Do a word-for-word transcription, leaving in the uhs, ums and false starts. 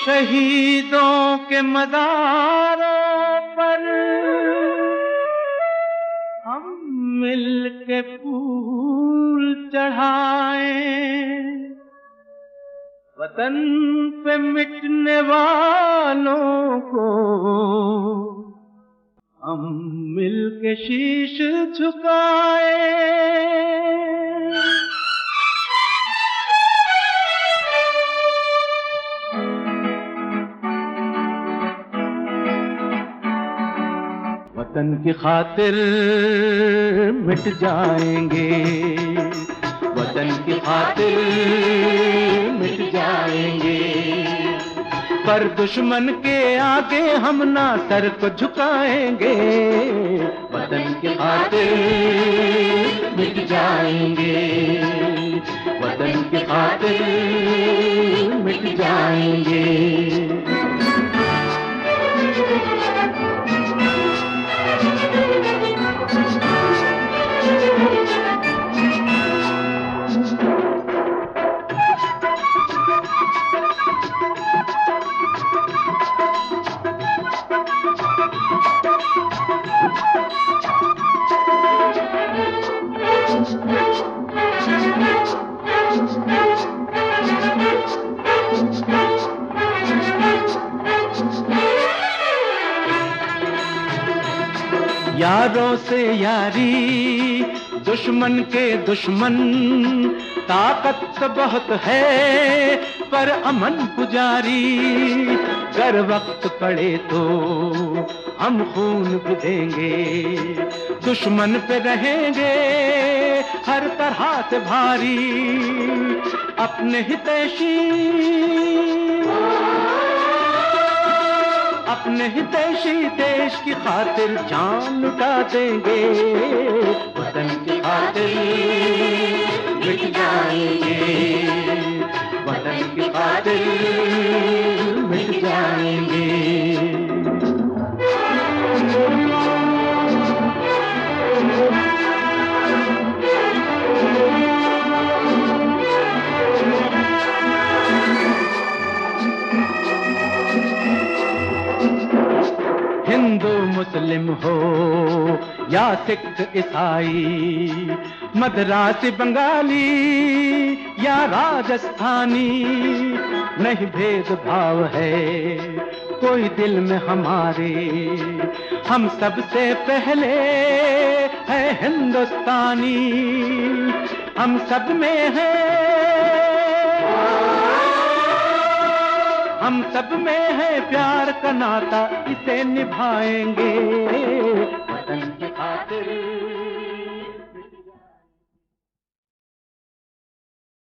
शहीदों के मज़ारों पर हम मिल के फूल चढ़ाएं, वतन पे मिटने वालों को हम मिल के शीश झुकाएं। वतन की खातिर मिट जाएंगे, वतन की खातिर मिट जाएंगे, पर दुश्मन के आगे हम ना सर को झुकाएंगे। वतन की खातिर मिट जाएंगे, वतन की खातिर मिट जाएंगे। यारों से यारी, दुश्मन के दुश्मन, ताकत तो बहुत है पर अमन पुजारी। गर वक्त पड़े तो हम खून भी देंगे, दुश्मन पे रहेंगे हर तरह से भारी। अपने हितैषी अपने हितैषी देश की खातिर जान लुटा देंगे। वतन की खातिर मिट जाएंगे, वतन की खातिर मिट जाएंगे। हिंदू मुस्लिम हो या सिख ईसाई, मद्रासी बंगाली या राजस्थानी, नहीं भेदभाव है कोई दिल में हमारे। हम सबसे पहले है हिंदुस्तानी, हम सब में है हम सब में है प्यार का नाता, इसे निभाएंगे।